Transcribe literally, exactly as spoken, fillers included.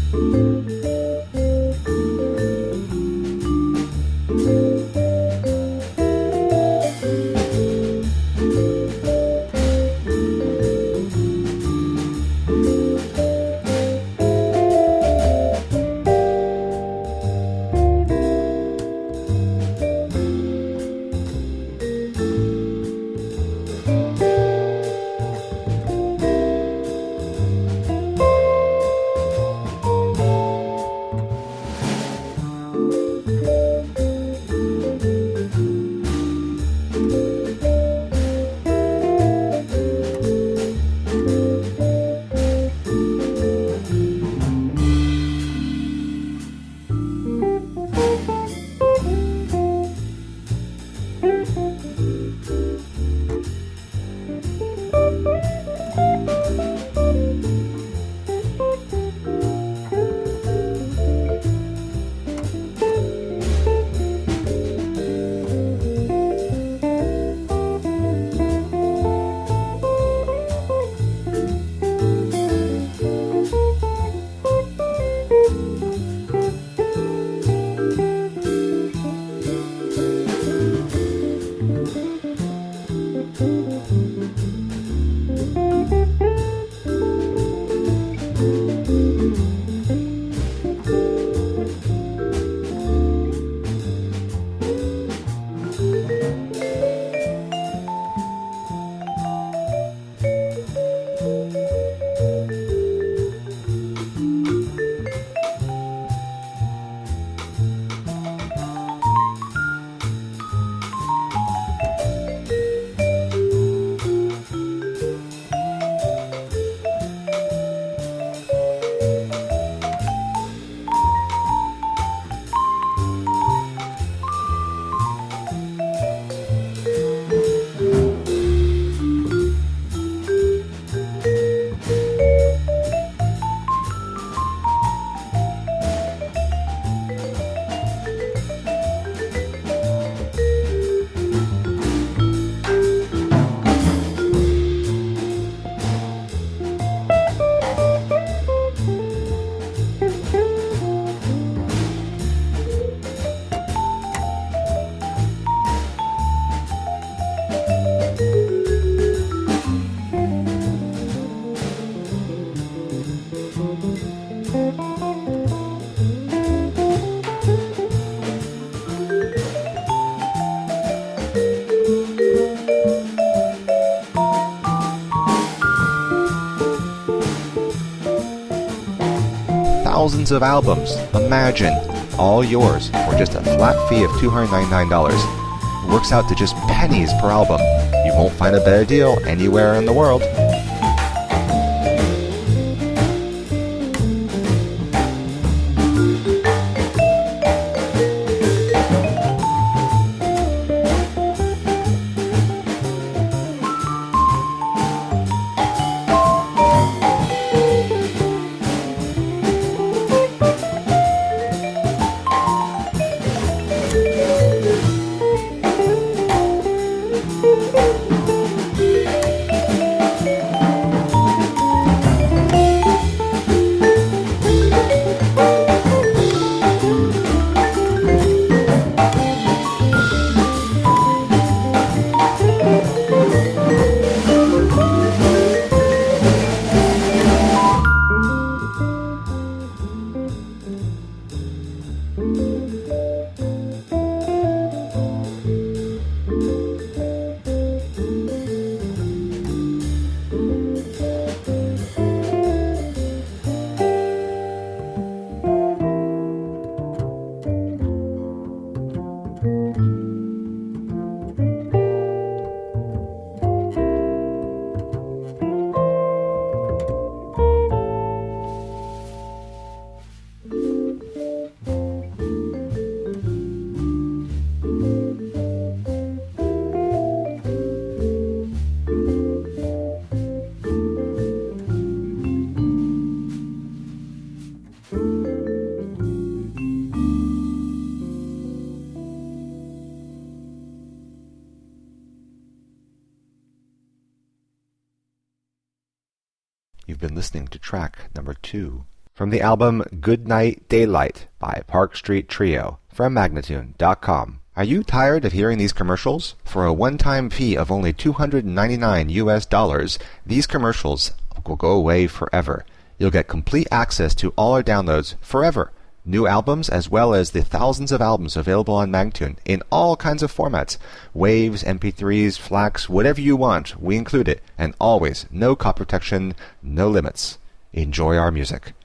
thousands of albums. Imagine, all yours for just a flat fee of two hundred ninety-nine dollars. It works out to just pennies per album. You won't find a better deal anywhere in the world. You've been listening to track number two. From the album Goodnight Daylight by Park Street Trio from Magnatune dot com. Are you tired of hearing these commercials? For a one-time fee of only two hundred ninety-nine U S dollars, these commercials will go away forever. You'll get complete access to all our downloads forever. New albums as well as the thousands of albums available on Magnatune in all kinds of formats. Waves, M P threes, FLACs, whatever you want, we include it. And always, no copy protection, no limits. Enjoy our music.